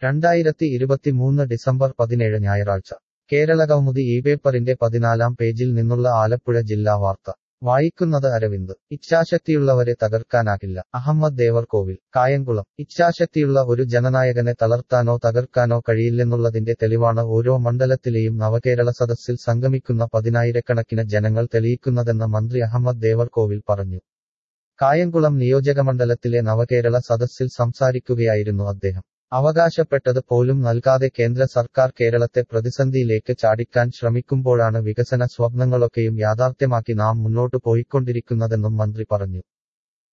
2023 December 17 ഞായറാഴ്ച കേരളകൗമുദി ഈ പേപ്പറിന്റെ 14-ാം പേജിൽ നിന്നുള്ള ആലപ്പുഴ ജില്ലാ വാർത്ത വായിക്കുന്നത് അരവിന്ദ്. ഇച്ഛാശക്തിയുള്ളവരെ തകർക്കാനാകില്ല. അഹമ്മദ് ദേവർകോവിൽ, കായംകുളം. ഇച്ഛാശക്തിയുള്ള ഒരു ജനനായകനെ തളർത്താനോ തകർക്കാനോ കഴിയില്ലെന്നുള്ളതിന്റെ തെളിവാണ് ഓരോ മണ്ഡലത്തിലെയും നവകേരള സദസ്സിൽ സംഗമിക്കുന്ന പതിനായിരക്കണക്കിന് ജനങ്ങൾ തെളിയിക്കുന്നതെന്ന് മന്ത്രി അഹമ്മദ് ദേവർകോവിൽ പറഞ്ഞു. കായംകുളം നിയോജകമണ്ഡലത്തിലെ നവകേരള സദസ്സിൽ സംസാരിക്കുകയായിരുന്നു അദ്ദേഹം. അവകാശപ്പെട്ടത് പോലും നൽകാതെ കേന്ദ്ര സർക്കാർ കേരളത്തെ പ്രതിസന്ധിയിലേക്ക് ചാടിക്കാൻ ശ്രമിക്കുമ്പോഴാണ് വികസന സ്വപ്നങ്ങളൊക്കെയും യാഥാർത്ഥ്യമാക്കി നാം മുന്നോട്ടു പോയിക്കൊണ്ടിരിക്കുന്നതെന്നും മന്ത്രി പറഞ്ഞു.